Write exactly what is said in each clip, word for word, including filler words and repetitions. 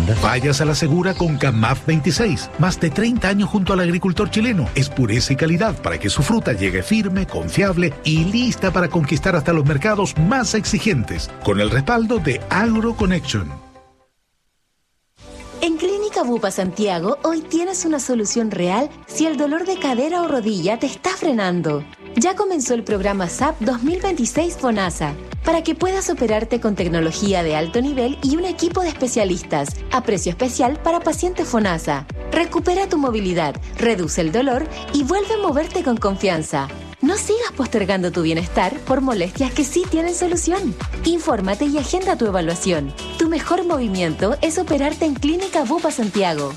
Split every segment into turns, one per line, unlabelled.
tienda?
Vayas a la segura con Camaf veintiséis. Más de treinta años junto al agricultor chileno. Es pureza y calidad para que su fruta llegue firme, confiable y lista para conquistar hasta los mercados más exigentes. Con el respaldo de AgroConnection.
En Clínica Bupa Santiago, hoy tienes una solución real si el dolor de cadera o rodilla te está frenando. Ya comenzó el programa S A P dos mil veintiséis FONASA, para que puedas operarte con tecnología de alto nivel y un equipo de especialistas, a precio especial para pacientes FONASA. Recupera tu movilidad, reduce el dolor y vuelve a moverte con confianza. No sigas postergando tu bienestar por molestias que sí tienen solución. Infórmate y agenda tu evaluación. Tu mejor movimiento es operarte en Clínica Bupa Santiago.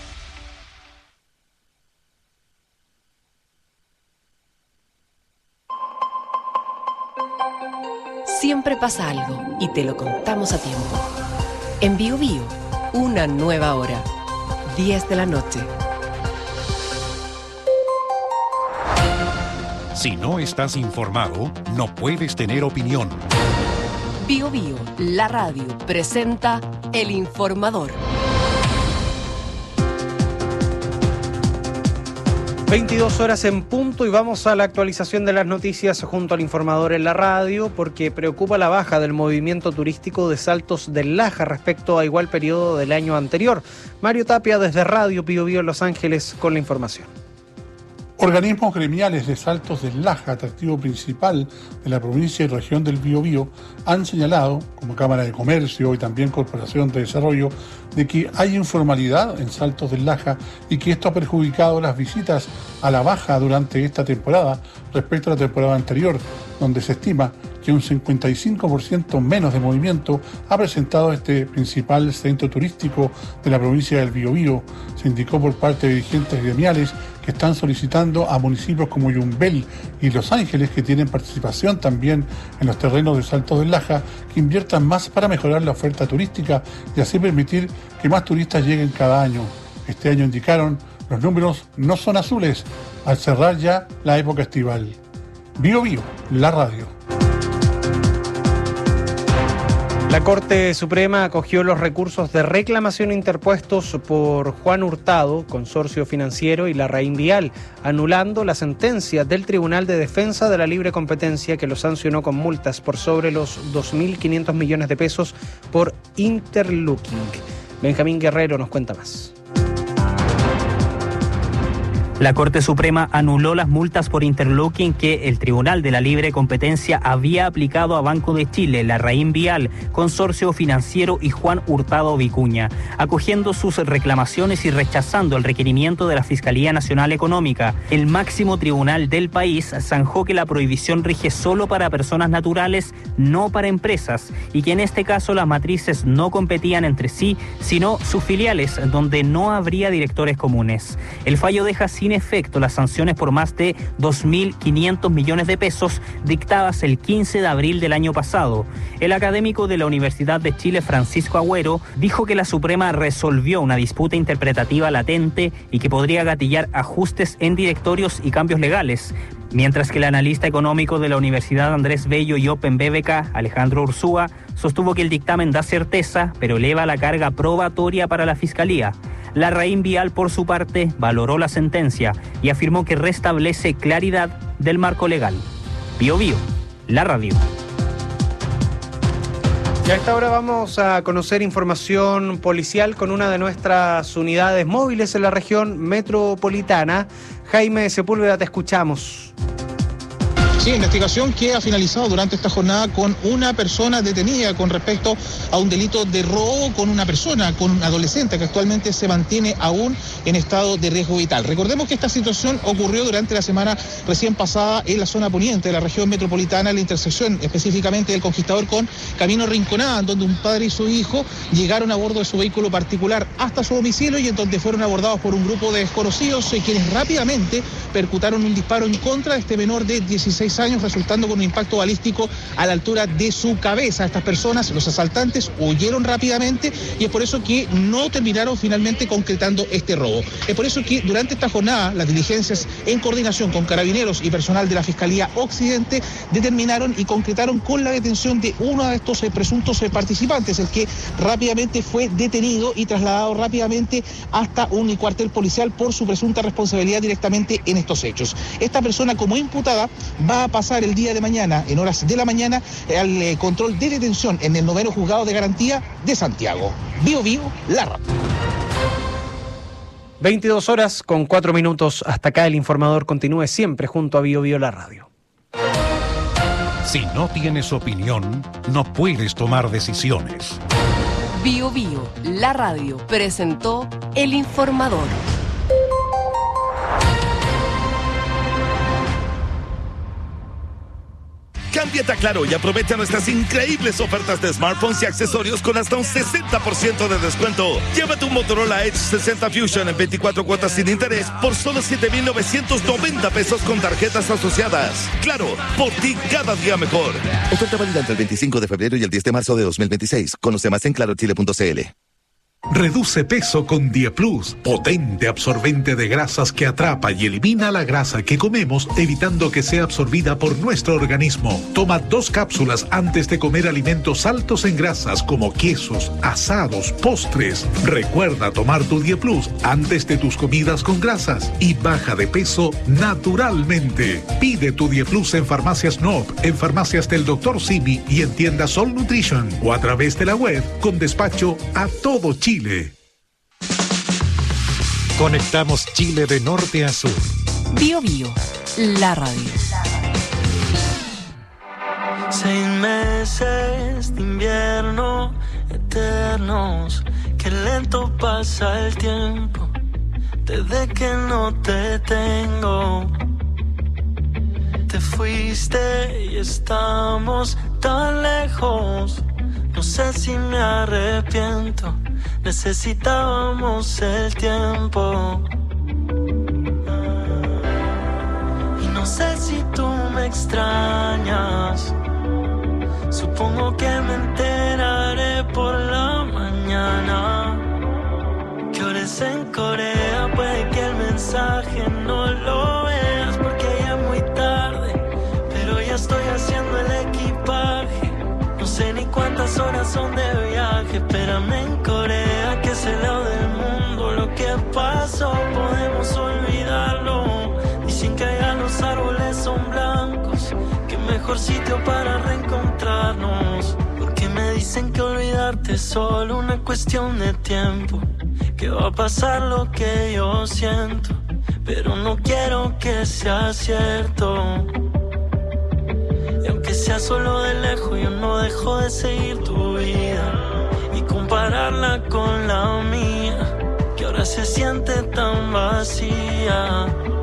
Siempre pasa algo y te lo contamos a tiempo. En Bio Bio, una nueva hora. diez de la noche.
Si no estás informado, no puedes tener opinión.
Bio Bio, la radio, presenta El Informador.
veintidós horas en punto y vamos a la actualización de las noticias junto al Informador en la radio, porque preocupa la baja del movimiento turístico de Saltos del Laja respecto a igual periodo del año anterior. Mario Tapia desde Radio Bio Bio en Los Ángeles con la información.
Organismos gremiales de Saltos del Laja, atractivo principal de la provincia y región del Biobío, han señalado, como Cámara de Comercio y también Corporación de Desarrollo, de que hay informalidad en Saltos del Laja y que esto ha perjudicado las visitas a la baja durante esta temporada respecto a la temporada anterior, donde se estima que un cincuenta y cinco por ciento menos de movimiento ha presentado este principal centro turístico de la provincia del Biobío. Se indicó por parte de dirigentes gremiales que están solicitando a municipios como Yumbel y Los Ángeles, que tienen participación también en los terrenos de Saltos del Laja, que inviertan más para mejorar la oferta turística y así permitir que más turistas lleguen cada año. Este año, indicaron, los números no son azules al cerrar ya la época estival. Bio Bio, la radio.
La Corte Suprema acogió los recursos de reclamación interpuestos por Juan Hurtado, Consorcio Financiero y Larraín Vial, anulando la sentencia del Tribunal de Defensa de la Libre Competencia que lo sancionó con multas por sobre los dos mil quinientos millones de pesos por interlooking. Benjamín Guerrero nos cuenta más.
La Corte Suprema anuló las multas por interlooking que el Tribunal de la Libre Competencia había aplicado a Banco de Chile, Larraín Vial, Consorcio Financiero y Juan Hurtado Vicuña, acogiendo sus reclamaciones y rechazando el requerimiento de la Fiscalía Nacional Económica. El máximo tribunal del país zanjó que la prohibición rige solo para personas naturales, no para empresas, y que en este caso las matrices no competían entre sí, sino sus filiales, donde no habría directores comunes. El fallo deja sin efecto las sanciones por más de dos mil quinientos millones de pesos dictadas el quince de abril del año pasado. El académico de la Universidad de Chile, Francisco Agüero, dijo que la Suprema resolvió una disputa interpretativa latente y que podría gatillar ajustes en directorios y cambios legales, mientras que el analista económico de la Universidad Andrés Bello y Open B B K, Alejandro Ursúa, sostuvo que el dictamen da certeza, pero eleva la carga probatoria para la Fiscalía. Larraín Vial, por su parte, valoró la sentencia y afirmó que restablece claridad del marco legal. Bio Bio, la radio.
Y a esta hora vamos a conocer información policial con una de nuestras unidades móviles en la región metropolitana. Jaime Sepúlveda, te escuchamos.
Sí, investigación que ha finalizado durante esta jornada con una persona detenida con respecto a un delito de robo con una persona, con un adolescente que actualmente se mantiene aún en estado de riesgo vital. Recordemos que esta situación ocurrió durante la semana recién pasada en la zona poniente de la región metropolitana, en la intersección específicamente del Conquistador con Camino Rinconada, donde un padre y su hijo llegaron a bordo de su vehículo particular hasta su domicilio y en donde fueron abordados por un grupo de desconocidos, quienes rápidamente percutaron un disparo en contra de este menor de dieciséis veintitrés años, resultando con un impacto balístico a la altura de su cabeza. Estas personas, los asaltantes, huyeron rápidamente y es por eso que no terminaron finalmente concretando este robo. Es por eso que durante esta jornada las diligencias en coordinación con carabineros y personal de la Fiscalía Occidente determinaron y concretaron con la detención de uno de estos eh, presuntos eh, participantes, el que rápidamente fue detenido y trasladado rápidamente hasta un cuartel policial por su presunta responsabilidad directamente en estos hechos. Esta persona, como imputada, va a pasar el día de mañana, en horas de la mañana, eh, al eh, control de detención en el noveno juzgado de garantía de Santiago. Bio Bio, la radio.
veintidós horas con cuatro minutos. Hasta acá el informador. Continúe siempre junto a Bio Bio, la radio.
Si no tienes opinión, no puedes tomar decisiones.
Bio Bio, la radio, presentó El Informador.
Cámbiate a Claro y aprovecha nuestras increíbles ofertas de smartphones y accesorios con hasta un sesenta por ciento de descuento. Llévate un Motorola Edge sesenta Fusion en veinticuatro cuotas sin interés por solo siete mil novecientos noventa pesos con tarjetas asociadas. Claro, por ti cada día mejor.
Oferta válida entre el veinticinco de febrero y el diez de marzo de dos mil veintiséis. Conoce más en claro chile punto c l.
Reduce peso con Dieplus, potente absorbente de grasas que atrapa y elimina la grasa que comemos, evitando que sea absorbida por nuestro organismo. Toma dos cápsulas antes de comer alimentos altos en grasas como quesos, asados, postres. Recuerda tomar tu Dieplus antes de tus comidas con grasas y baja de peso naturalmente. Pide tu Dieplus en Farmacias N O P, en Farmacias del doctor Simi y en tiendas All Nutrition o a través de la web con despacho a todo Chile. Chile.
Conectamos Chile de norte a sur.
Bio Bio, la radio.
Seis meses de invierno eternos, qué lento pasa el tiempo desde que no te tengo. Te fuiste y estamos tan lejos. No sé si me arrepiento, necesitábamos el tiempo. Y no sé si tú me extrañas, supongo que me enteraré por la mañana. Que ahora es en Corea, puede que el mensaje no lo veas porque ya es muy tarde, pero ya estoy haciendo el equipaje. No sé ni cuántas horas son de viaje. Espérame en Corea, que es el lado del mundo. Lo que pasó podemos olvidarlo. Dicen que allá los árboles son blancos, qué mejor sitio para reencontrarnos. Porque me dicen que olvidarte es solo una cuestión de tiempo, que va a pasar lo que yo siento, pero no quiero que sea cierto. Aunque sea solo de lejos, yo no dejo de seguir tu vida y compararla con la mía, que ahora se siente tan vacía.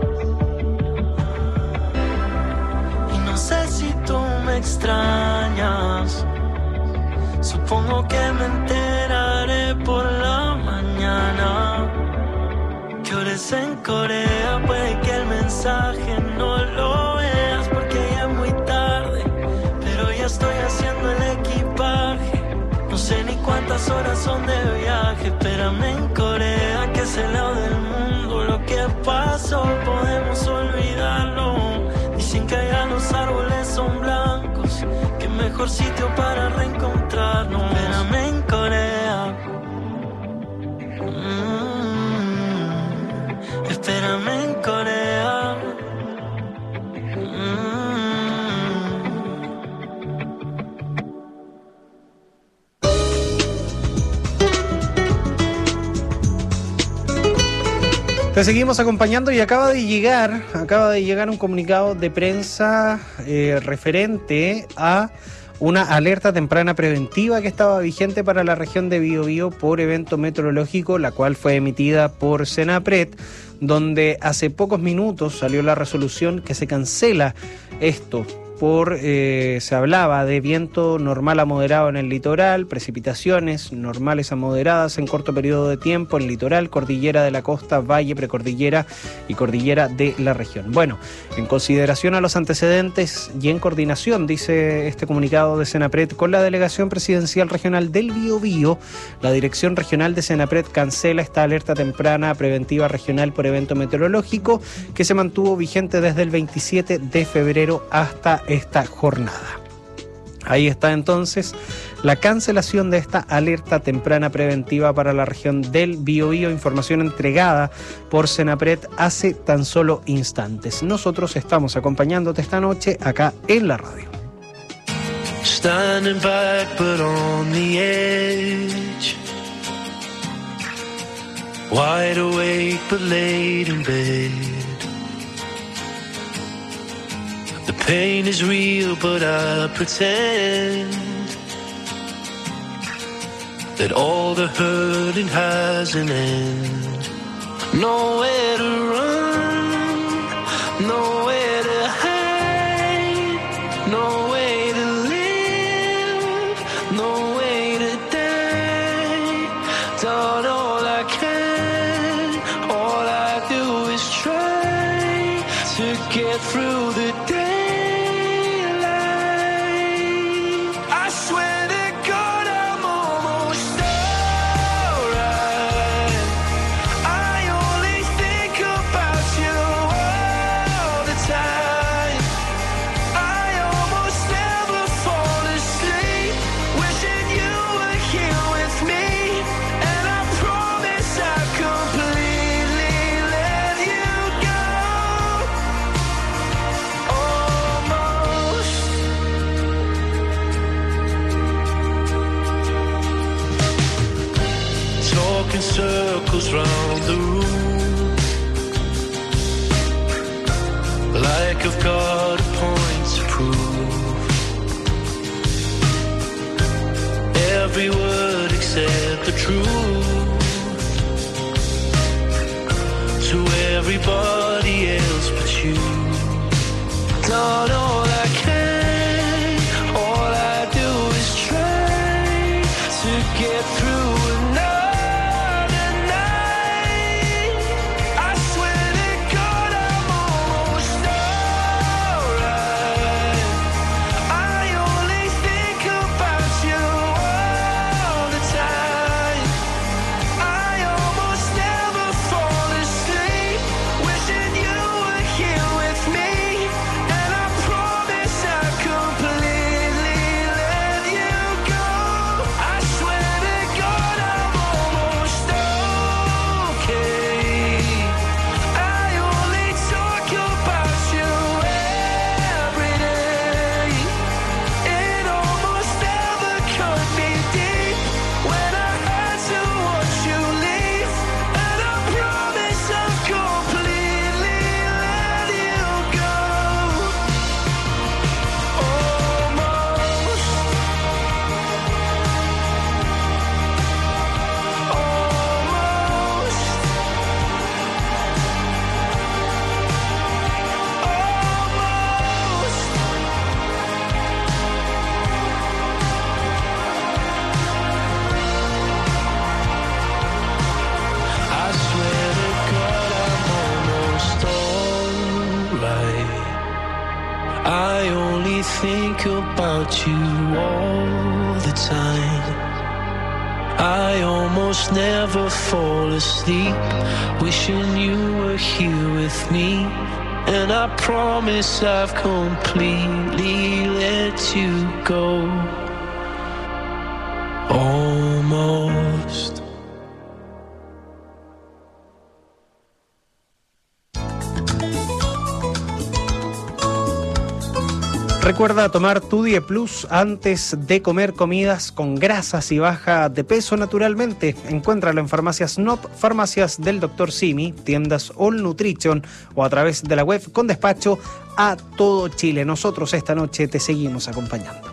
Y no sé si tú me extrañas, supongo que me enteraré por la mañana. Que ahora es en Corea, puede que el mensaje no lo veas porque ya es muy tarde, pero ya estoy haciendo el equipaje. No sé ni cuántas horas son de viaje. Espérame en Corea, que es el lado del mundo. Lo que pasó podemos olvidarlo. Dicen que allá los árboles son blancos, qué mejor sitio para reencontrarnos. Espérame en Corea. Mm, espérame en Corea.
Te seguimos acompañando y acaba de llegar, acaba de llegar un comunicado de prensa eh, referente a una alerta temprana preventiva que estaba vigente para la región de Biobío por evento meteorológico, la cual fue emitida por Senapred, donde hace pocos minutos salió la resolución que se cancela esto por, eh, se hablaba de viento normal a moderado en el litoral, precipitaciones normales a moderadas en corto periodo de tiempo en el litoral, cordillera de la costa, valle, precordillera y cordillera de la región. Bueno, en consideración a los antecedentes y en coordinación, dice este comunicado de Senapred, con la Delegación Presidencial Regional del Biobío, la Dirección Regional de Senapred cancela esta alerta temprana preventiva regional por evento meteorológico que se mantuvo vigente desde el veintisiete de febrero hasta esta jornada. Ahí está entonces la cancelación de esta alerta temprana preventiva para la región del Biobío, información entregada por Senapred hace tan solo instantes. Nosotros estamos acompañándote esta noche acá en la radio.
Standing back but on the edge, wide awake but late in bed. The pain is real, but I pretend that all the hurting has an end. Nowhere to run, nowhere to hide, no way to live, no way to die. Done all I can, all I do is try to get through the day. Circles round the room, like I've got a point to prove. Every word except the truth to everybody else but you. Done all I can, all I do is try to get through another. I only think about you all the time. I almost never fall asleep, wishing you were here with me. And I promise I've completely let you go. Almost.
Recuerda tomar tu Die Plus antes de comer comidas con grasas y baja de peso naturalmente. Encuéntralo en farmacias N O P, farmacias del doctor Simi, tiendas All Nutrition o a través de la web con despacho a todo Chile. Nosotros esta noche te seguimos acompañando.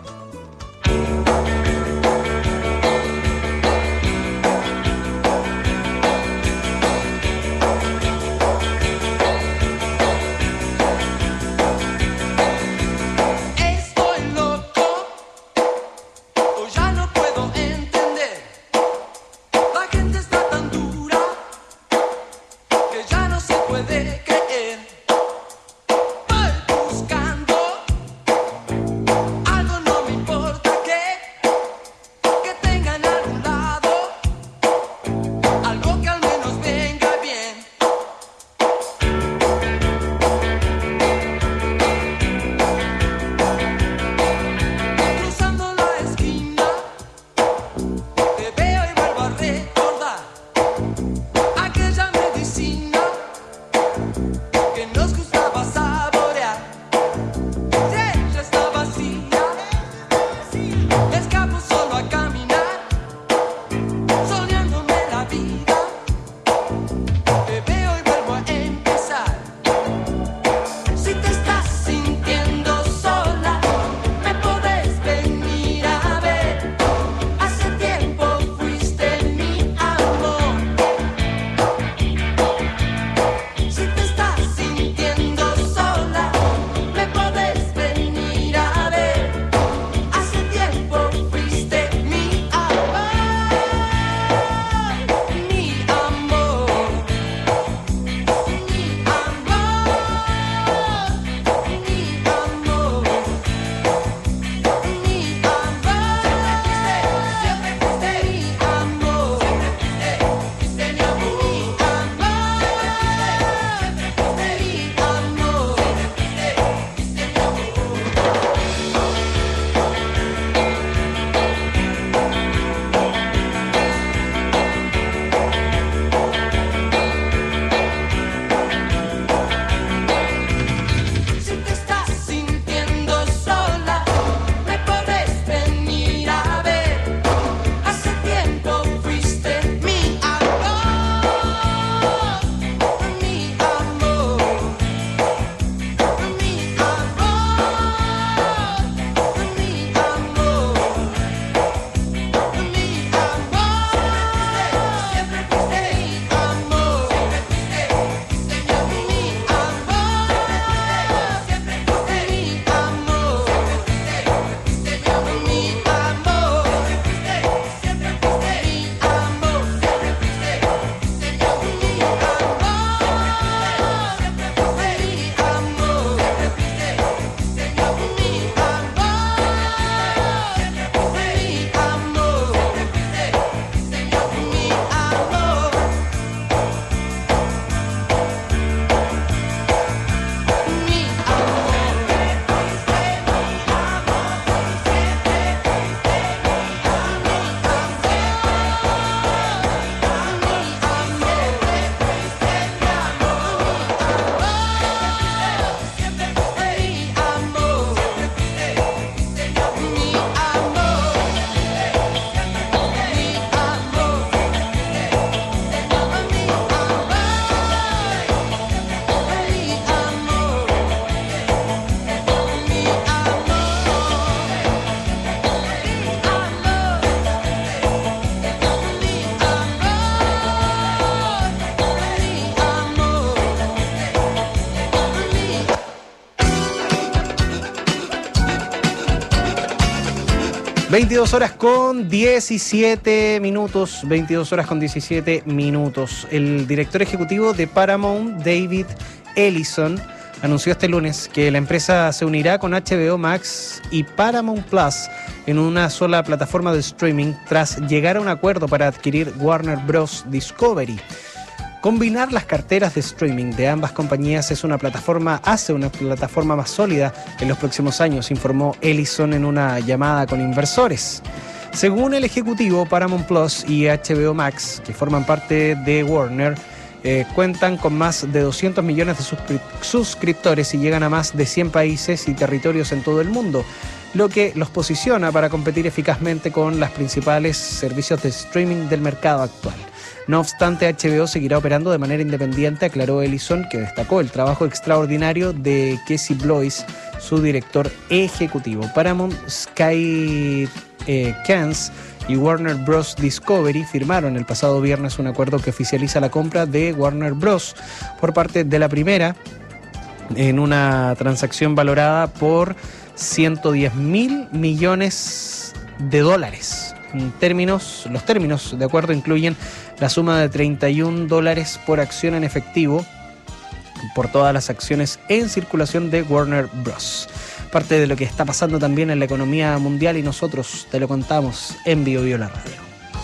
veintidós horas con diecisiete minutos. veintidós horas con diecisiete minutos. El director ejecutivo de Paramount, David Ellison, anunció este lunes que la empresa se unirá con H B O Max y Paramount Plus en una sola plataforma de streaming tras llegar a un acuerdo para adquirir Warner Bros. Discovery. Combinar las carteras de streaming de ambas compañías es una plataforma, hace una plataforma más sólida en los próximos años, informó Ellison en una llamada con inversores. Según el ejecutivo, Paramount Plus y H B O Max, que forman parte de Warner, eh, cuentan con más de doscientos millones de suscri- suscriptores y llegan a más de cien países y territorios en todo el mundo, lo que los posiciona para competir eficazmente con los principales servicios de streaming del mercado actual. No obstante, H B O seguirá operando de manera independiente, aclaró Ellison, que destacó el trabajo extraordinario de Casey Bloys, su director ejecutivo. Paramount, Sky eh, Cans y Warner Bros. Discovery firmaron el pasado viernes un acuerdo que oficializa la compra de Warner Bros. Por parte de la primera, en una transacción valorada por ciento diez mil millones de dólares. En términos, los términos de acuerdo incluyen la suma de treinta y un dólares por acción en efectivo por todas las acciones en circulación de Warner Bros. Parte de lo que está pasando también en la economía mundial y nosotros te lo contamos en Bio Bio la Radio.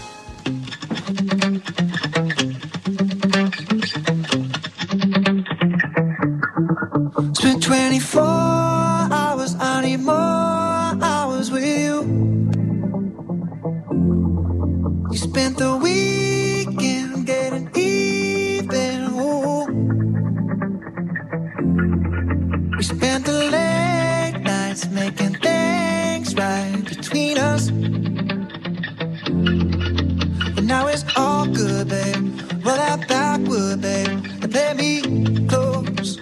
Spent twenty-four hours, I need more hours with you. You spent the weekend getting even, ooh. We spent the late nights making things right between us. But now it's all good, babe. Roll that backward, babe, and let me close.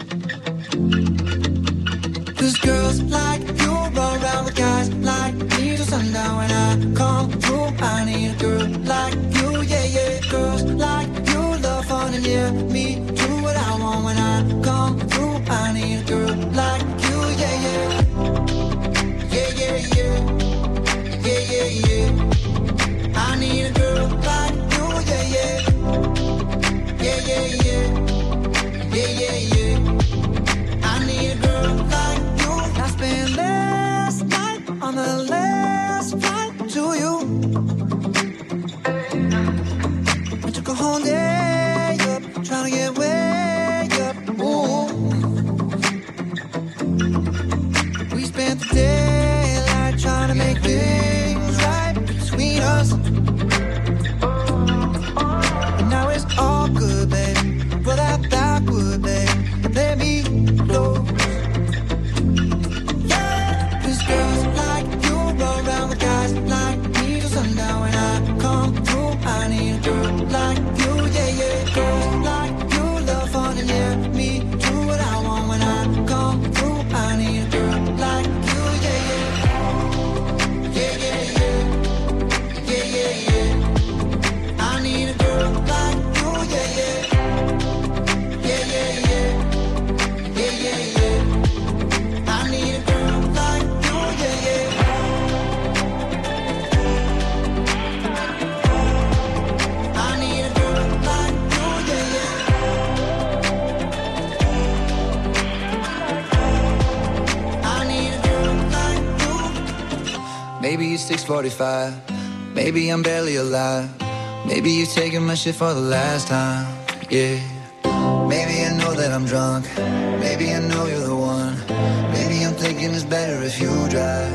Cause girls like you run around with guys like me till sundown. When I come through, I need a girl like you, yeah, yeah. Girls like you love fun and yeah, me do what I want. When I come through, I need a girl like you, yeah, yeah. Yeah, yeah, yeah. Yeah, yeah, yeah. I need a girl like you, yeah, yeah. Yeah, yeah, yeah. Yeah, yeah, yeah. I need a girl like you. I spent last night on the last flight to you. I took a whole day up, trying to get way up. Ooh. We spent the daylight trying to make things right between us. But now it's all good, baby. Roll that backward, baby, and let me close. Cause girls like you roll around with guys like me till sundown. When I come through, I need a girl like you, yeah, yeah. Girls like you love fun and yeah, me do what I want. When I come through, I need a girl like you, yeah, yeah. Yeah, yeah, yeah. Yeah, yeah, yeah. I need a girl like you, yeah, yeah. Yeah, yeah, yeah. Yeah, yeah, yeah. I need a girl like you, yeah, yeah. I need a girl like you, yeah, yeah. I need a girl like you.
Maybe it's six forty-five. Maybe I'm barely alive. Maybe you're taking my shit for the last time. Yeah. Maybe I know that I'm drunk. Maybe I know you're the one. Maybe I'm thinking it's better if you drive.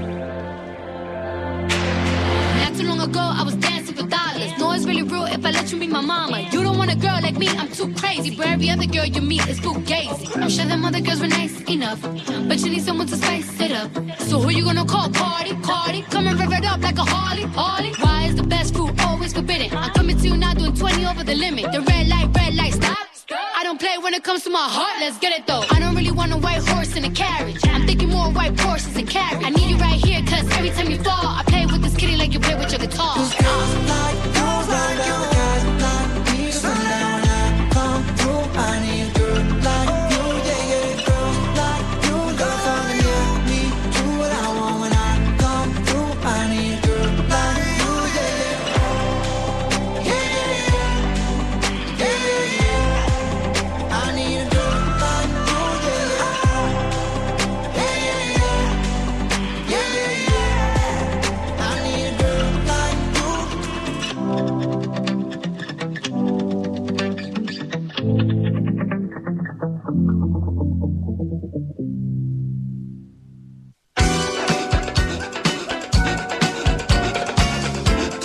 Not too long ago, I was dancing for dollars. No, it's really real if I let you be my mama. You don't want a girl like me, I'm too crazy. But every other girl you meet is fugazi. I'm sure them other girls were nice enough, but you need someone to spice it up. So who you gonna call? Cardi, Cardi. Come and rev it up like a Harley, Harley. Why is the best food always forbidden? I'm coming to you now doing twenty over the limit. The red light, red light, stop. I don't play when it comes to my heart, let's get it though. I don't really want a white horse in a carriage. I'm thinking more white horses and carriage. I need you right here, cause every time you fall, I play with this kitty like you play with your guitar.
Cause girls like you, like you, guys like me till sundown. When I come through, I need a girl like you, yeah, yeah. Girls like you, love fun and yeah, me do what I want. When I come through, I need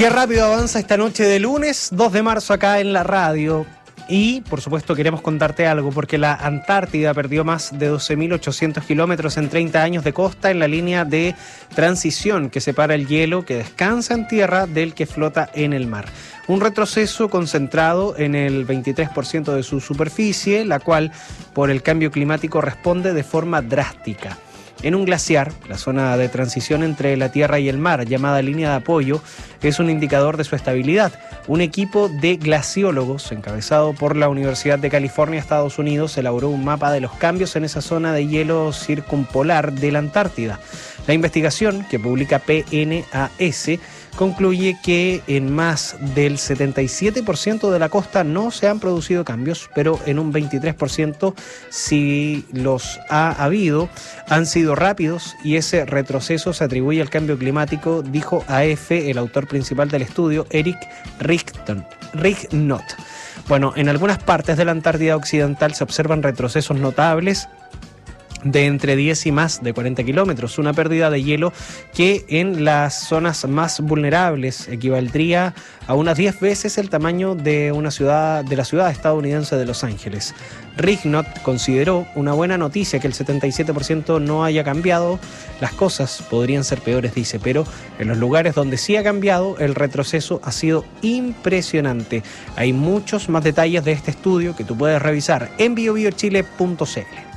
Qué rápido avanza esta noche de lunes, dos de marzo acá en la radio. Y, por supuesto, queremos contarte algo, porque la Antártida perdió más de doce mil ochocientos kilómetros en treinta años de costa en la línea de transición que separa el hielo que descansa en tierra del que flota en el mar. Un retroceso concentrado en el veintitrés por ciento de su superficie, la cual, por el cambio climático, responde de forma drástica. En un glaciar, la zona de transición entre la tierra y el mar, llamada línea de apoyo, es un indicador de su estabilidad. Un equipo de glaciólogos, encabezado por la Universidad de California, Estados Unidos, elaboró un mapa de los cambios en esa zona de hielo circumpolar de la Antártida. La investigación, que publica P N A S, concluye que en más del setenta y siete por ciento de la costa no se han producido cambios, pero en un veintitrés por ciento si los ha habido, han sido rápidos y ese retroceso se atribuye al cambio climático, dijo A F el autor principal del estudio, Eric Rignot. Bueno, en algunas partes de la Antártida Occidental se observan retrocesos notables de entre diez y más de cuarenta kilómetros, una pérdida de hielo que en las zonas más vulnerables equivaldría a unas diez veces el tamaño de una ciudad de la ciudad estadounidense de Los Ángeles. Rignot consideró una buena noticia que el setenta y siete por ciento no haya cambiado. Las cosas podrían ser peores, dice, pero en los lugares donde sí ha cambiado, el retroceso ha sido impresionante. Hay muchos más detalles de este estudio que tú puedes revisar en bio bio chile punto c l.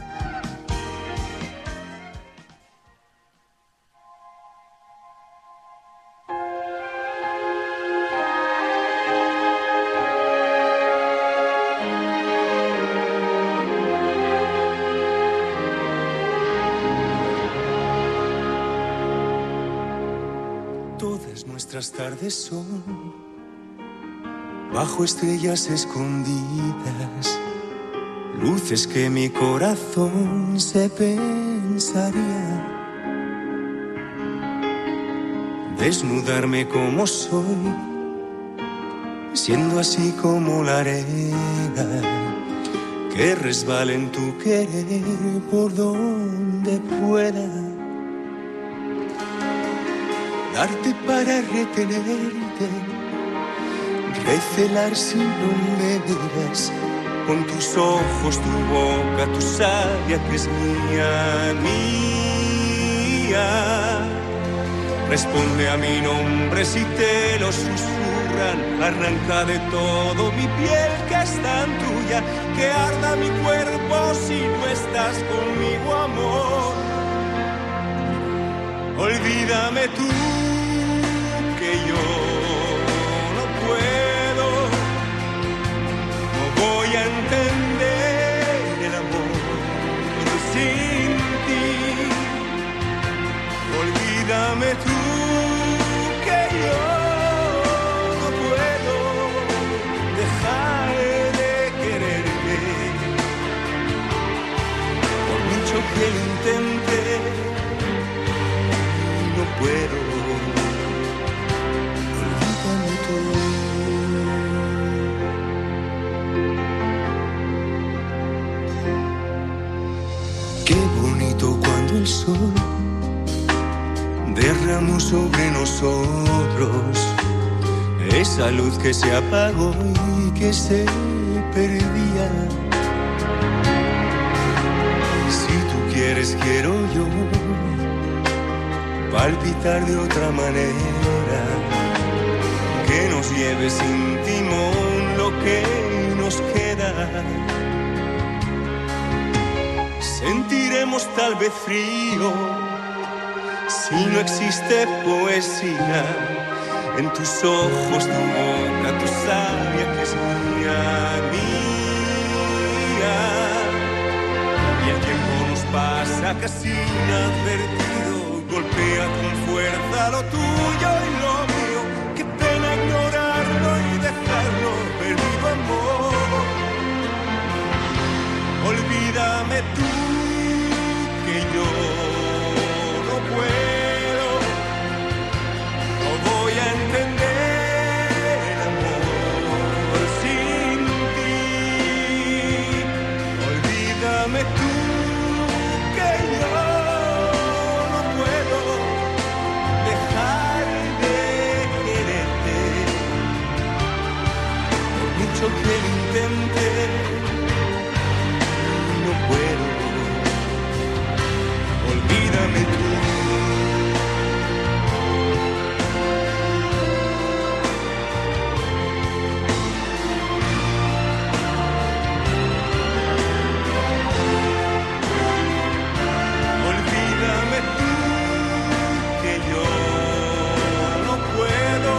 Nuestras tardes son bajo estrellas escondidas, luces que mi corazón se pensaría. Desnudarme como soy, siendo así como la arena que resbala en tu querer por donde pueda. Darte para retenerte, recelar si no me miras, con tus ojos, tu boca, tu savia que es mía, mía. Responde a mi nombre si te lo susurran, arranca de todo mi piel que es tan tuya, que arda mi cuerpo si no estás conmigo, amor. Olvídame tú, que yo no puedo, no voy a entender el amor sin ti. Olvídame tú, que yo no puedo dejar de quererte, por mucho que lo intente, no puedo. Qué bonito cuando el sol derramó sobre nosotros esa luz que se apagó y que se perdía. Si tú quieres, quiero yo palpitar de otra manera, que nos lleve sin timón lo que nos queda. Sentiremos tal vez frío si no existe poesía en tus ojos, tu boca, tu savia que es mía, mía. Y el tiempo nos pasa casi inadvertido, golpea con fuerza lo tuyo y lo mío. Qué pena ignorarlo y dejarlo perdido, amor. Olvídame tú, que yo no puedo, no voy a entender el amor sin ti. Olvídame tú, que yo no puedo dejar de quererte, lo intente, no puedo. Olvídame tú. Olvídame tú, que yo no puedo,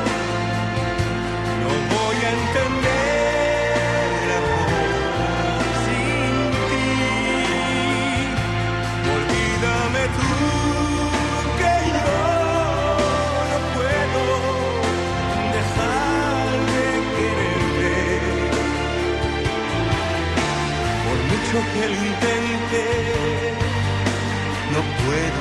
no voy a entender amor sin ti. Olvídame tú, que yo no puedo dejar de quererte, por mucho que lo intente, no puedo.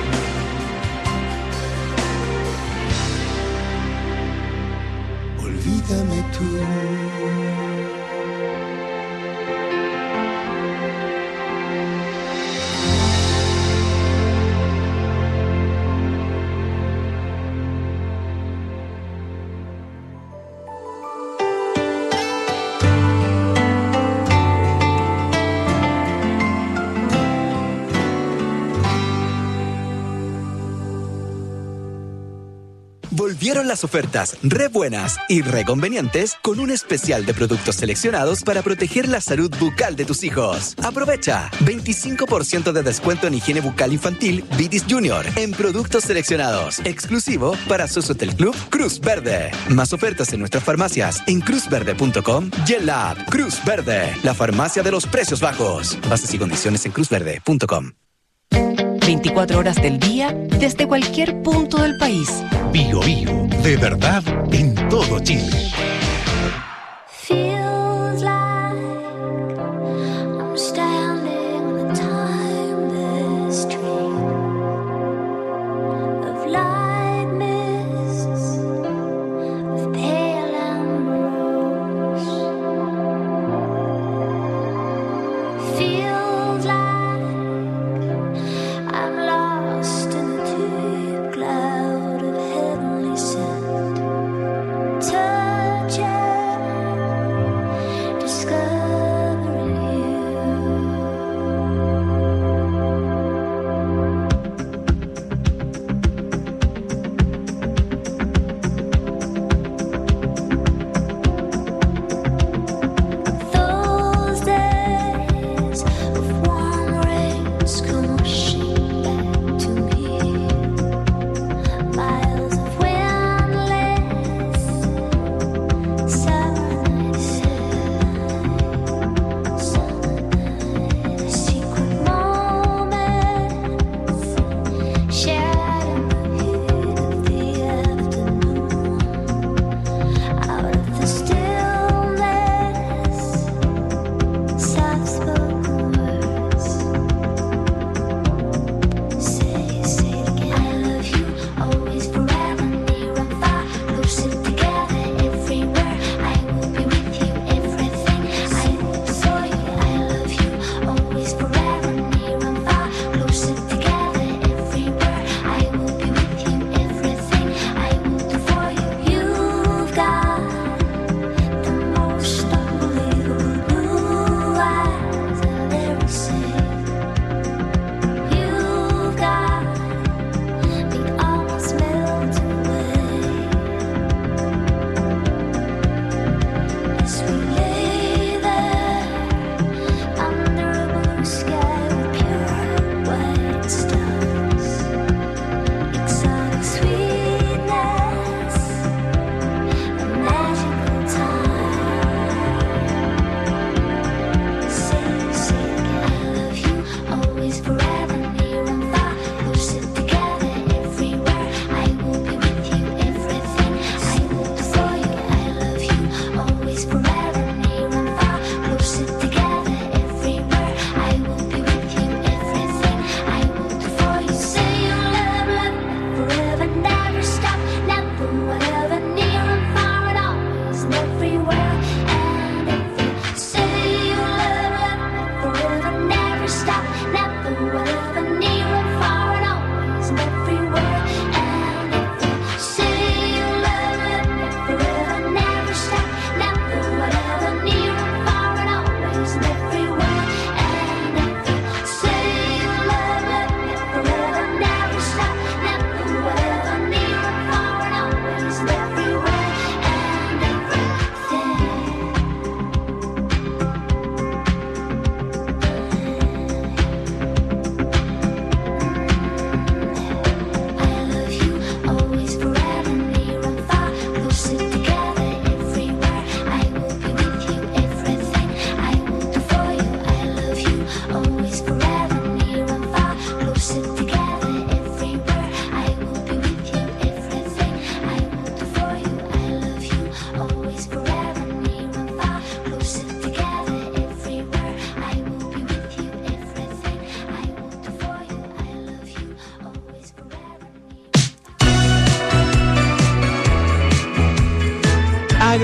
Olvídame tú.
Volvieron las ofertas re buenas y re convenientes con un especial de productos seleccionados para proteger la salud bucal de tus hijos. Aprovecha veinticinco por ciento de descuento en higiene bucal infantil Vitis Junior en productos seleccionados, exclusivo para socios del Club Cruz Verde. Más ofertas en nuestras farmacias en cruz verde punto com y en la app Cruz Verde, la farmacia de los precios bajos. Bases y condiciones en cruz verde punto com.
veinticuatro horas del día desde cualquier punto del país.
Bio Bio, de verdad en todo Chile.
Feels like I'm standing on a timeless street of light mists, of pale ambrose. Feels like I'm lost in a deep cloud of heavenly scent. Touching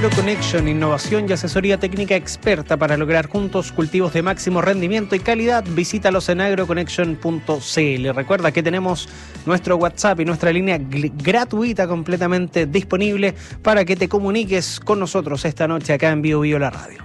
AgroConnection, innovación y asesoría técnica experta para lograr juntos cultivos de máximo rendimiento y calidad. Visítalos en agroconnection punto c l. Recuerda que tenemos nuestro WhatsApp y nuestra línea gl- gratuita completamente disponible para que te comuniques con nosotros esta noche acá en Bio Bio La Radio.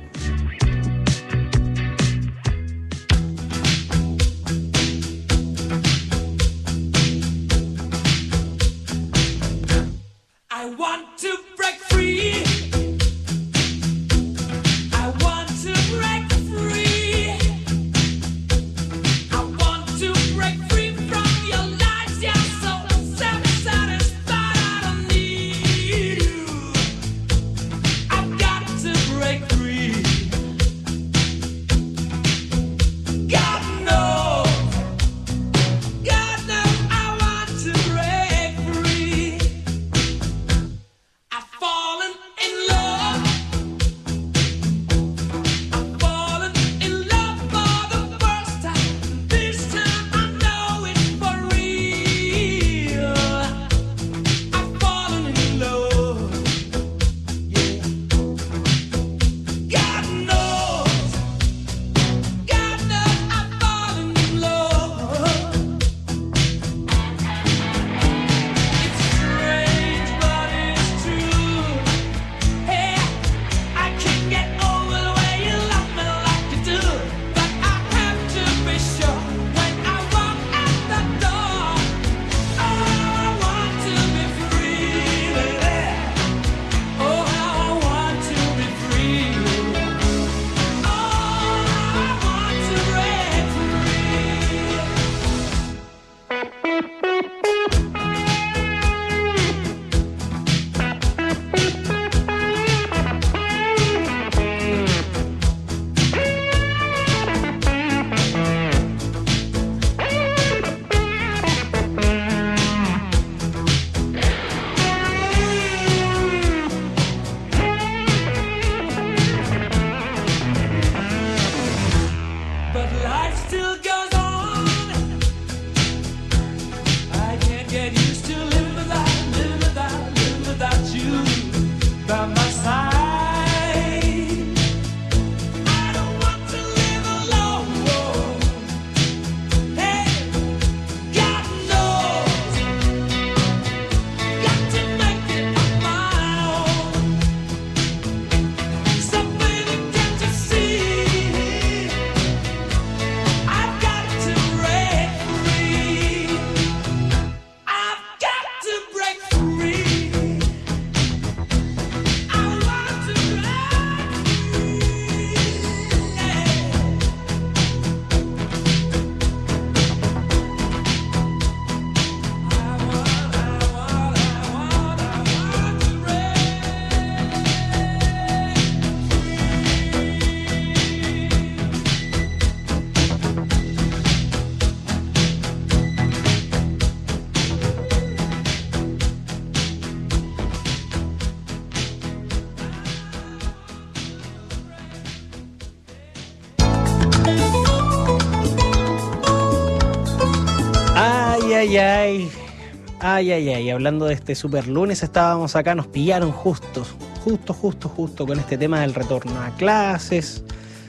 Ay, ay, ay, ay, ay, hablando de este super lunes, estábamos acá, nos pillaron justo, justo, justo, justo con este tema del retorno a clases.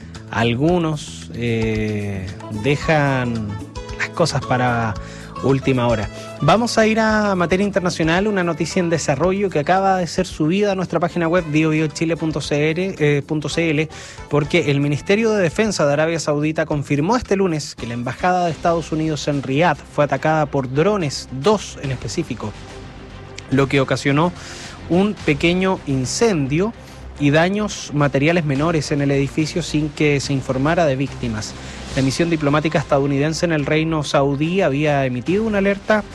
Algunos eh, dejan las cosas para última hora. Vamos a ir a materia internacional, una noticia en desarrollo que acaba de ser subida a nuestra página web bio bio chile punto c l, porque el Ministerio de Defensa de Arabia Saudita confirmó este lunes que la Embajada de Estados Unidos en Riad fue atacada por drones, dos en específico, lo que ocasionó un pequeño incendio y daños materiales menores en el edificio sin que se informara de víctimas. La misión diplomática estadounidense en el Reino Saudí había emitido una alerta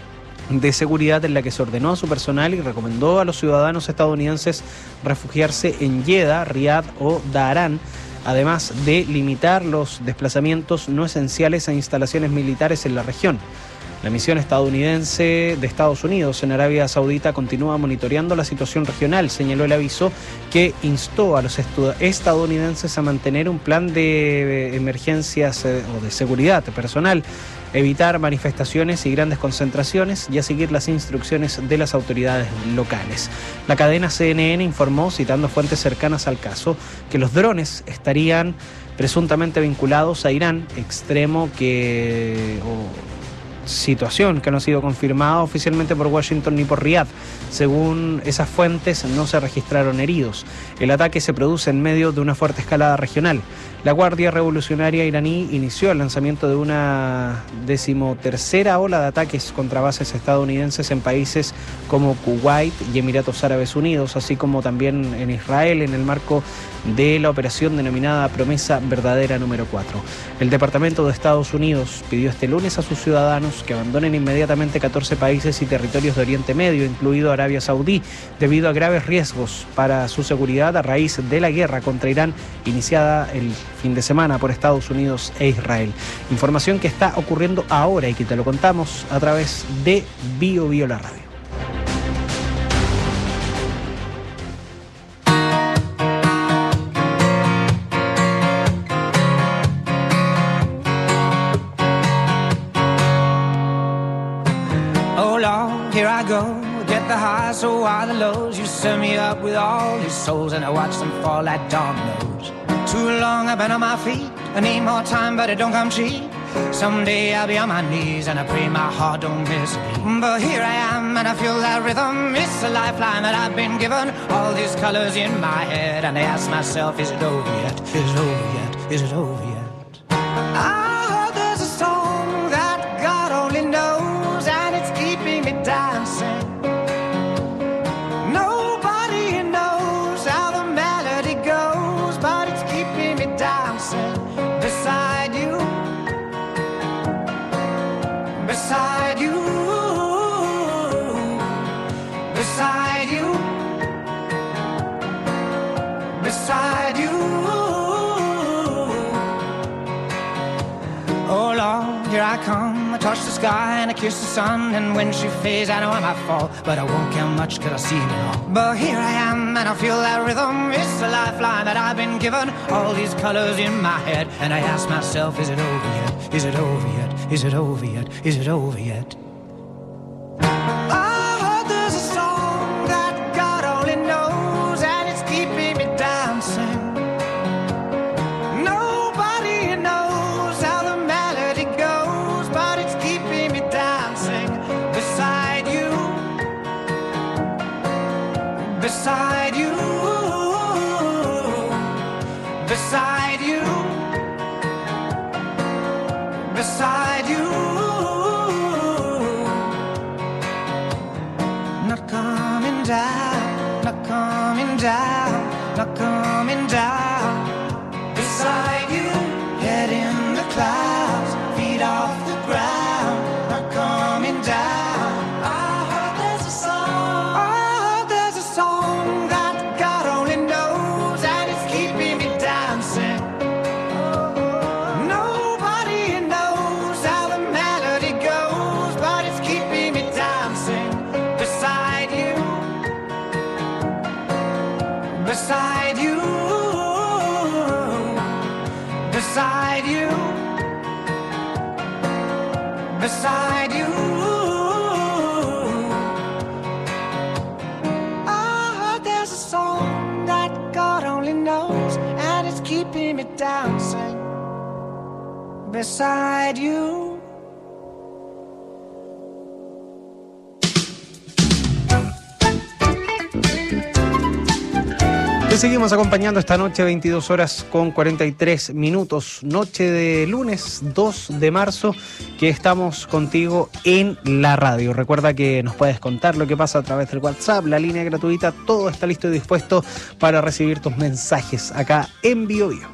de seguridad en la que se ordenó a su personal y recomendó a los ciudadanos estadounidenses refugiarse en Jeddah, Riad o Dhahran, además de limitar los desplazamientos no esenciales a instalaciones militares en la región. La misión estadounidense de Estados Unidos en Arabia Saudita continúa monitoreando la situación regional, señaló el aviso que instó a los estadounidenses a mantener un plan de emergencias eh, o de seguridad personal, evitar manifestaciones y grandes concentraciones y a seguir las instrucciones de las autoridades locales. La cadena C N N informó, citando fuentes cercanas al caso, que los drones estarían presuntamente vinculados a Irán, extremo que... o situación que no ha sido confirmada oficialmente por Washington ni por Riad. Según esas fuentes, no se registraron heridos. El ataque se produce en medio de una fuerte escalada regional. La Guardia Revolucionaria iraní inició el lanzamiento de una decimotercera ola de ataques contra bases estadounidenses en países como Kuwait y Emiratos Árabes Unidos, así como también en Israel, en el marco de la operación denominada Promesa Verdadera número cuatro. El Departamento de Estados Unidos pidió este lunes a sus ciudadanos que abandonen inmediatamente catorce países y territorios de Oriente Medio, incluido Arabia Saudí, debido a graves riesgos para su seguridad a raíz de la guerra contra Irán iniciada el fin de semana por Estados Unidos e Israel. Información que está ocurriendo ahora y que te lo contamos a través de Bio Bio la Radio.
Here I go, get the highs, so are the lows. You set me up with all these souls, and I watch them fall like dominoes. Too long I've been on my feet, I need more time, but it don't come cheap. Someday I'll be on my knees, and I pray my heart don't miss a beat. But here I am, and I feel that rhythm. It's a lifeline that I've been given. All these colors in my head, and I ask myself, is it over yet? Is it over yet? Is it over yet? I heard there's a song that God only knows, and it's keeping me dancing. Nobody knows how the melody goes, but it's keeping me dancing beside you, beside you, beside you, beside you. Oh Lord, here I come, I touch the sky and I kiss the sun, and when she fades I know I might fall, but I won't care much cause I see it all. But here I am and I feel that rhythm, it's a lifeline that I've been given. All these colors in my head, and I ask myself, is it over yet? Is it over yet? Is it over yet? Is it over yet? I heard there's a song that God only knows, and it's keeping me dancing. Nobody knows how the melody goes, but it's keeping me dancing beside you, beside you, beside you, beside you. Not coming down, not coming down, not coming down. Beside you, head in the clouds, feet off the ground. Not coming down. I heard there's a song, I heard there's a song that God only knows, and it's keeping me dancing. Nobody knows how the melody goes, but it's keeping me dancing beside you, beside you, beside you, beside you. I heard there's a song that God only knows, and it's keeping me dancing beside you.
Te seguimos acompañando esta noche, veintidós horas con cuarenta y tres minutos, noche de lunes dos de marzo, que estamos contigo en la radio. Recuerda que nos puedes contar lo que pasa a través del WhatsApp, la línea gratuita, todo está listo y dispuesto para recibir tus mensajes acá en Bio Bio.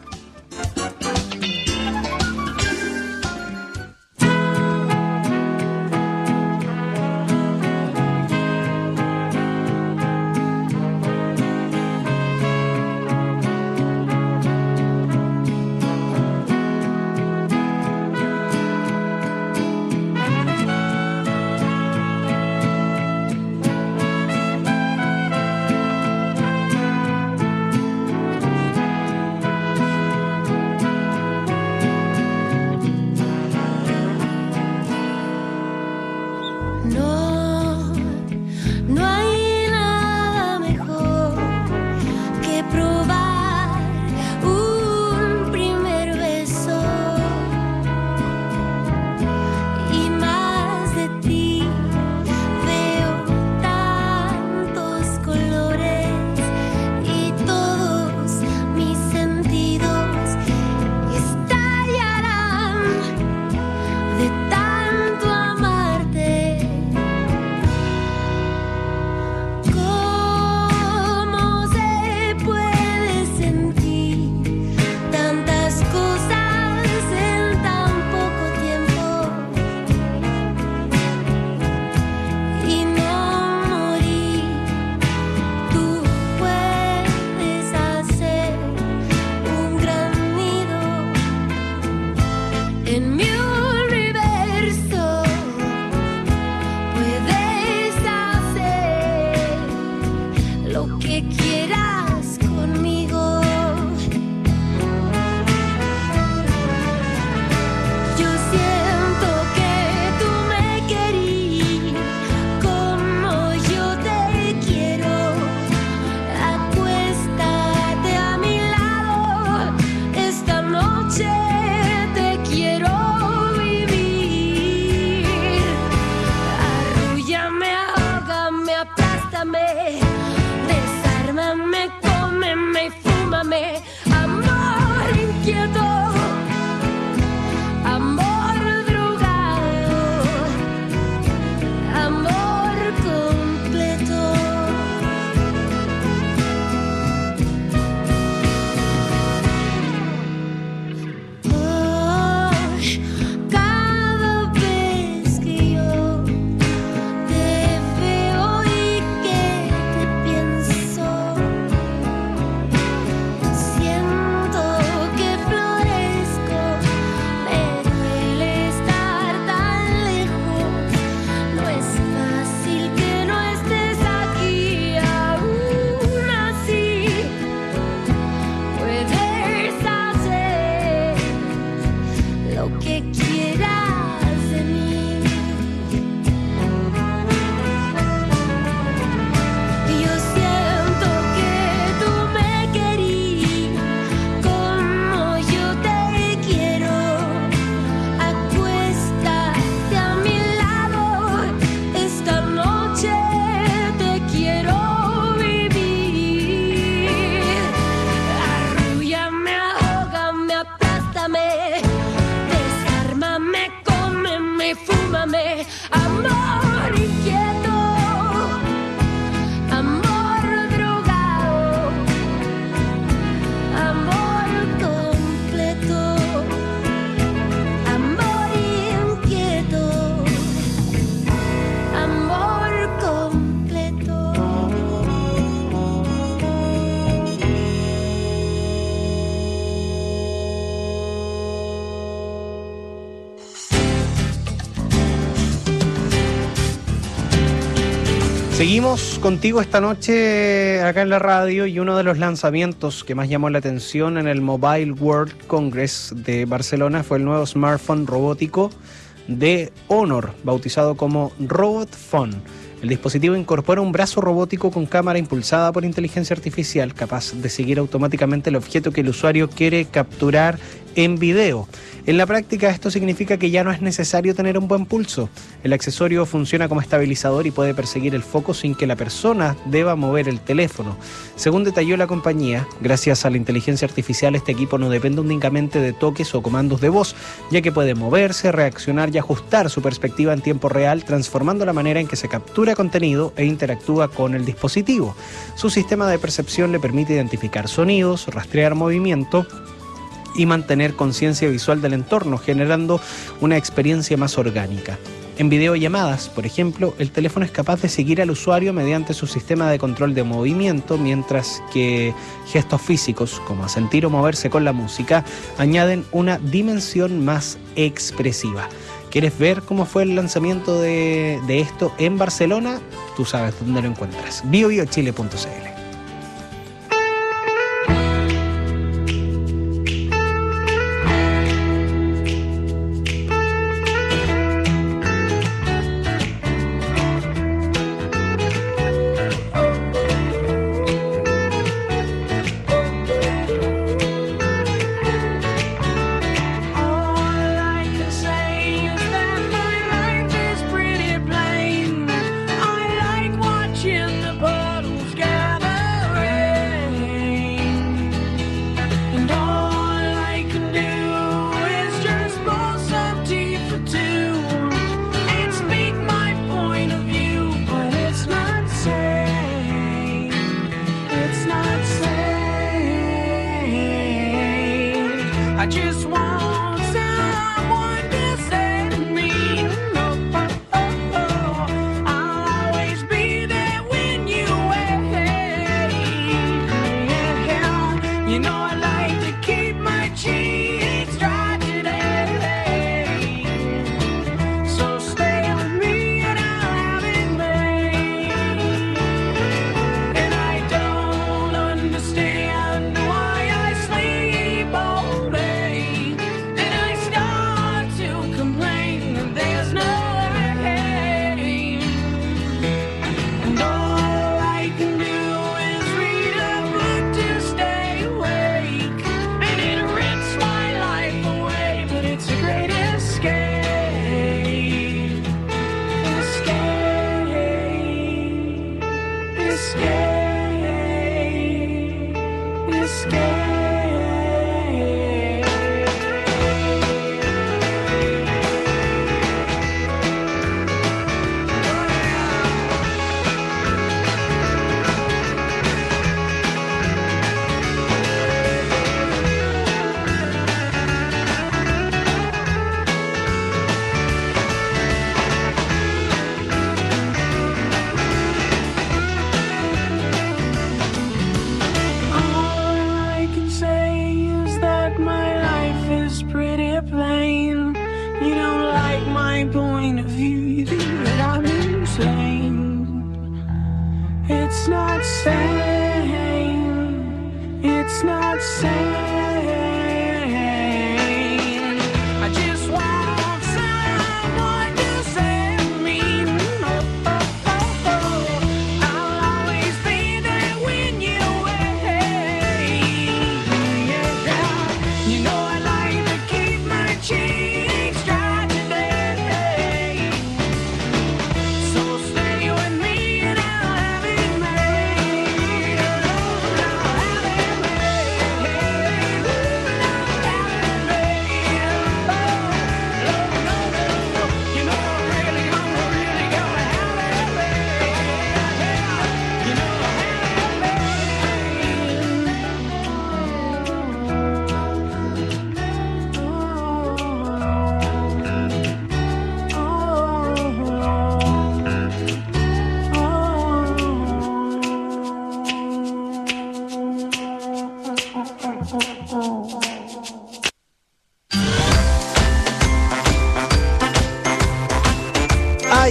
Seguimos contigo esta noche acá en la radio y uno de los lanzamientos que más llamó la atención en el Mobile World Congress de Barcelona fue el nuevo smartphone robótico de Honor, bautizado como Robot Phone. El dispositivo incorpora un brazo robótico con cámara impulsada por inteligencia artificial, capaz de seguir automáticamente el objeto que el usuario quiere capturar en video. En la práctica, esto significa que ya no es necesario tener un buen pulso. El accesorio funciona como estabilizador y puede perseguir el foco sin que la persona deba mover el teléfono. Según detalló la compañía, gracias a la inteligencia artificial, este equipo no depende únicamente de toques o comandos de voz, ya que puede moverse, reaccionar y ajustar su perspectiva en tiempo real, transformando la manera en que se captura contenido e interactúa con el dispositivo. Su sistema de percepción le permite identificar sonidos, rastrear movimiento y mantener conciencia visual del entorno, generando una experiencia más orgánica. En videollamadas, por ejemplo, el teléfono es capaz de seguir al usuario mediante su sistema de control de movimiento, mientras que gestos físicos, como asentir o moverse con la música, añaden una dimensión más expresiva. ¿Quieres ver cómo fue el lanzamiento de, de esto en Barcelona? Tú sabes dónde lo encuentras. bio bio chile punto c l.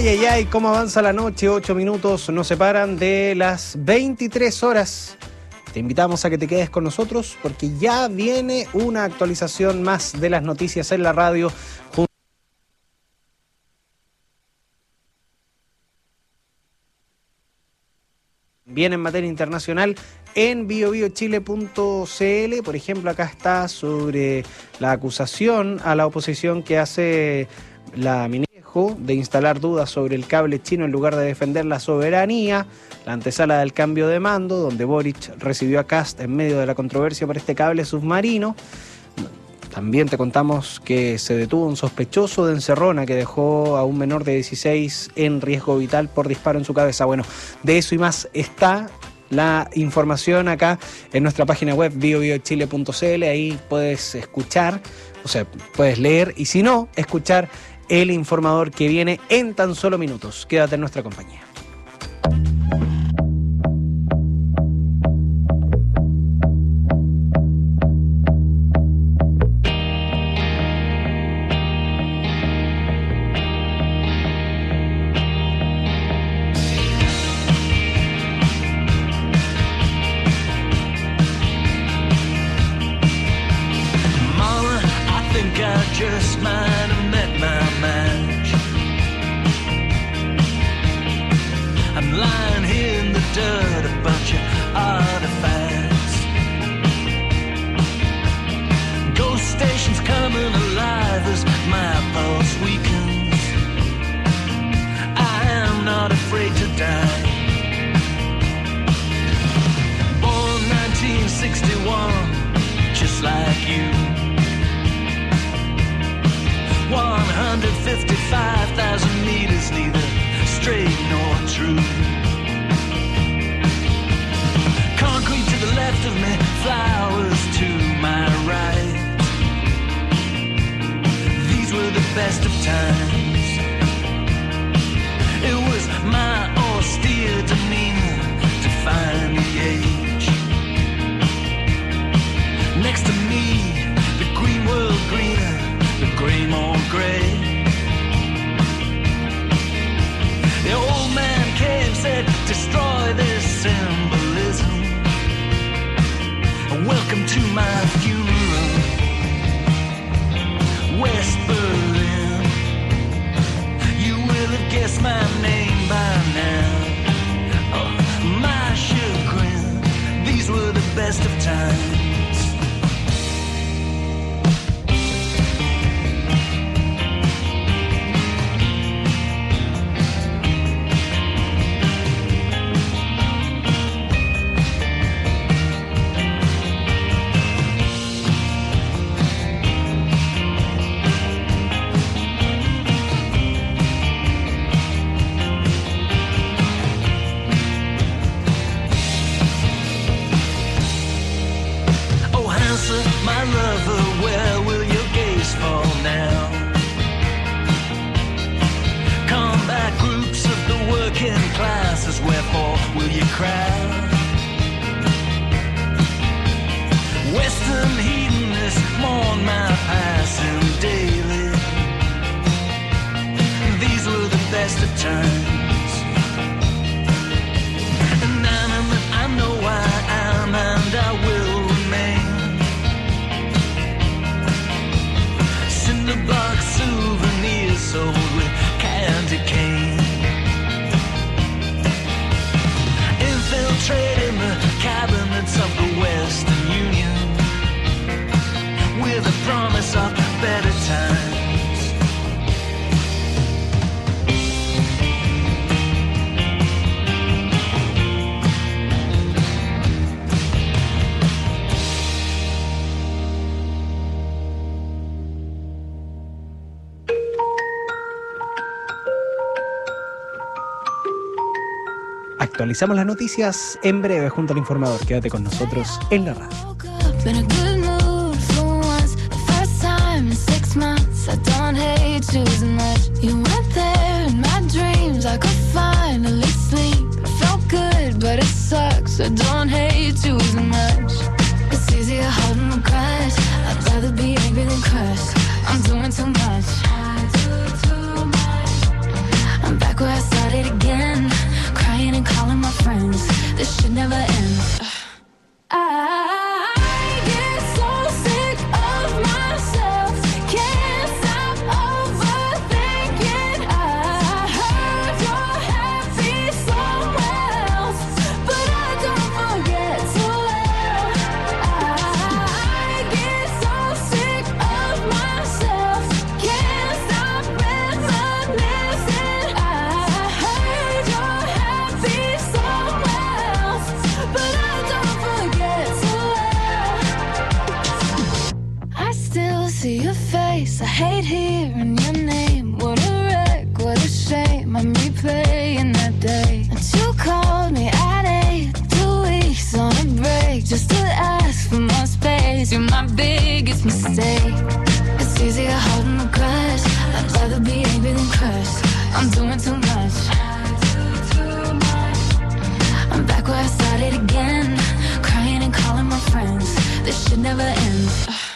Ay, ay, ay, cómo avanza la noche, ocho minutos nos separan de las veintitrés horas. Te invitamos a que te quedes con nosotros porque ya viene una actualización más de las noticias en la radio. Bien en materia internacional en bio bio chile punto c l. Por ejemplo, acá está sobre la acusación a la oposición que hace la Minejo de instalar dudas sobre el cable chino en lugar de defender la soberanía. La antesala del cambio de mando, donde Boric recibió a Kast en medio de la controversia por este cable submarino. También te contamos que se detuvo un sospechoso de encerrona que dejó a un menor de dieciséis en riesgo vital por disparo en su cabeza. Bueno, de eso y más está la información acá en nuestra página web bio bio chile punto c l. Ahí puedes escuchar, o sea, puedes leer y si no, escuchar el informador que viene en tan solo minutos. Quédate en nuestra compañía.
Just might have met my match. I'm lying here in the dirt, a bunch of artifacts. Ghost stations coming alive as my pulse weakens. I am not afraid to die. Born nineteen sixty-one, just like you. one hundred fifty-five thousand meters, neither straight nor true. Concrete to the left of me, flowers to my right. These were the best of times. It was my austere demeanor to find the age. Next to me, the green world greener, the gray more gray. The old man came, said, destroy this symbolism. Welcome to my funeral, West Berlin. You will have guessed my name by now. Oh, my chagrin, these were the best of times.
Actualizamos las noticias en breve junto al informador. Quédate con nosotros en la radio.
I don't hate you as much. You weren't there in my dreams. I could finally sleep. I felt good, but it sucks. I don't hate you as much. It's easier holding the grudge. I'd rather be angry than crushed. I'm doing too much. I do too much. I'm back face. I hate hearing your name. What a wreck, what a shame. I'm replaying that day that you called me at eight. Two weeks on a break just to ask for more space. You're my biggest mistake. It's easier holding a grudge. I'd rather be angry than crushed. I'm doing too much. I'm back where I started again, crying and calling my friends. This should never end.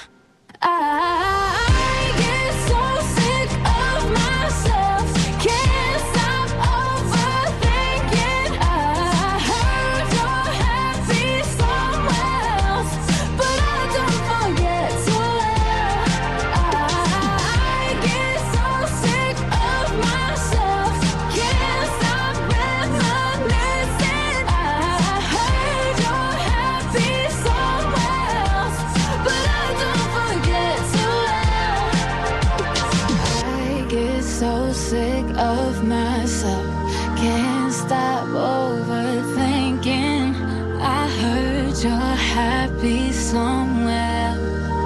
I get so sick of myself. Can't stop overthinking. I heard you're happy somewhere else, but I don't forget to laugh. I get so sick of myself. Can't stop reminiscing. I heard you're happy somewhere else, but I don't forget to laugh. I get so sick of myself. Can't stop. Oh.